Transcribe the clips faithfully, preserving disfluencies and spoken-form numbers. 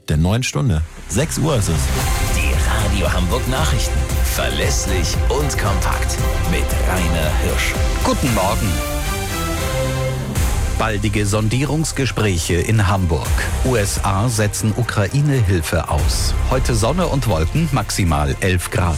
der neuen Stunde. sechs Uhr ist es. Die Radio Hamburg Nachrichten. Verlässlich und kompakt. Mit Rainer Hirsch. Guten Morgen. Baldige Sondierungsgespräche in Hamburg. U S A setzen Ukraine-Hilfe aus. Heute Sonne und Wolken, maximal elf Grad.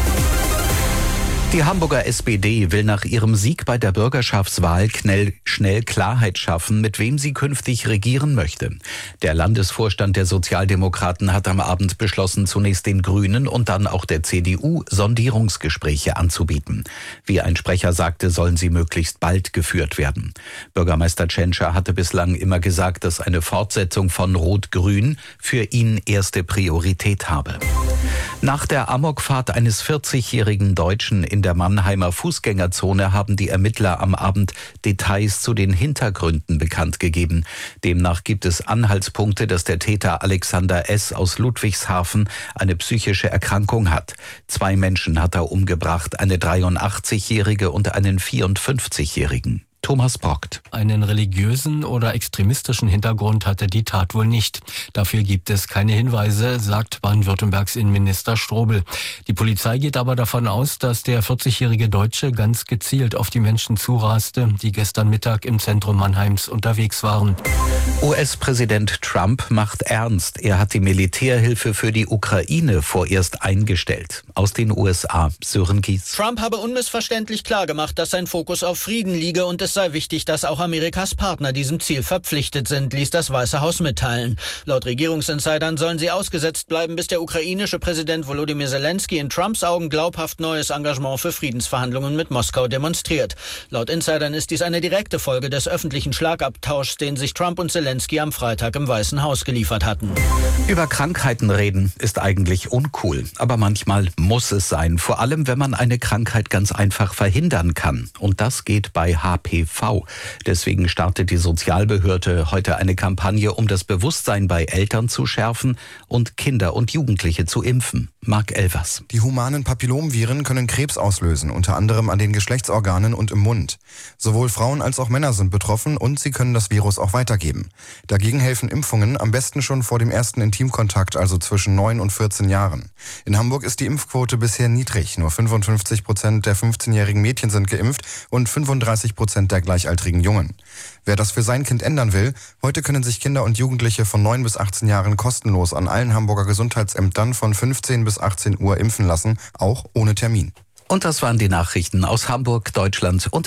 Die Hamburger S P D will nach ihrem Sieg bei der Bürgerschaftswahl schnell, schnell Klarheit schaffen, mit wem sie künftig regieren möchte. Der Landesvorstand der Sozialdemokraten hat am Abend beschlossen, zunächst den Grünen und dann auch der C D U Sondierungsgespräche anzubieten. Wie ein Sprecher sagte, sollen sie möglichst bald geführt werden. Bürgermeister Tschentscher hatte bislang immer gesagt, dass eine Fortsetzung von Rot-Grün für ihn erste Priorität habe. Nach der Amokfahrt eines vierzigjährigen Deutschen in der Mannheimer Fußgängerzone haben die Ermittler am Abend Details zu den Hintergründen bekannt gegeben. Demnach gibt es Anhaltspunkte, dass der Täter Alexander S. aus Ludwigshafen eine psychische Erkrankung hat. Zwei Menschen hat er umgebracht, eine dreiundachtzigjährige und einen vierundfünfzigjährigen. Thomas Brockt. Einen religiösen oder extremistischen Hintergrund hatte die Tat wohl nicht. Dafür gibt es keine Hinweise, sagt Baden-Württembergs Innenminister Strobel. Die Polizei geht aber davon aus, dass der vierzigjährige Deutsche ganz gezielt auf die Menschen zuraste, die gestern Mittag im Zentrum Mannheims unterwegs waren. U S-Präsident Trump macht ernst. Er hat die Militärhilfe für die Ukraine vorerst eingestellt. Aus den U S A, Sören Gies. Trump habe unmissverständlich klargemacht, dass sein Fokus auf Frieden liege und es sei wichtig, dass auch Amerikas Partner diesem Ziel verpflichtet sind, ließ das Weiße Haus mitteilen. Laut Regierungsinsidern sollen sie ausgesetzt bleiben, bis der ukrainische Präsident Volodymyr Zelensky in Trumps Augen glaubhaft neues Engagement für Friedensverhandlungen mit Moskau demonstriert. Laut Insidern ist dies eine direkte Folge des öffentlichen Schlagabtauschs, den sich Trump und Zelensky am Freitag im Weißen Haus geliefert hatten. Über Krankheiten reden ist eigentlich uncool, aber manchmal muss es sein, vor allem wenn man eine Krankheit ganz einfach verhindern kann. Und das geht bei H P V. Deswegen startet die Sozialbehörde heute eine Kampagne, um das Bewusstsein bei Eltern zu schärfen und Kinder und Jugendliche zu impfen. Marc Elvers. Die humanen Papillomviren können Krebs auslösen, unter anderem an den Geschlechtsorganen und im Mund. Sowohl Frauen als auch Männer sind betroffen und sie können das Virus auch weitergeben. Dagegen helfen Impfungen, am besten schon vor dem ersten Intimkontakt, also zwischen neun und vierzehn Jahren. In Hamburg ist die Impfquote bisher niedrig. Nur fünfundfünfzig Prozent der fünfzehnjährigen Mädchen sind geimpft und fünfunddreißig Prozent der gleichaltrigen Jungen. Wer das für sein Kind ändern will, heute können sich Kinder und Jugendliche von neun bis achtzehn Jahren kostenlos an allen Hamburger Gesundheitsämtern von fünfzehn bis achtzehn Uhr impfen lassen, auch ohne Termin. Und das waren die Nachrichten aus Hamburg, Deutschland und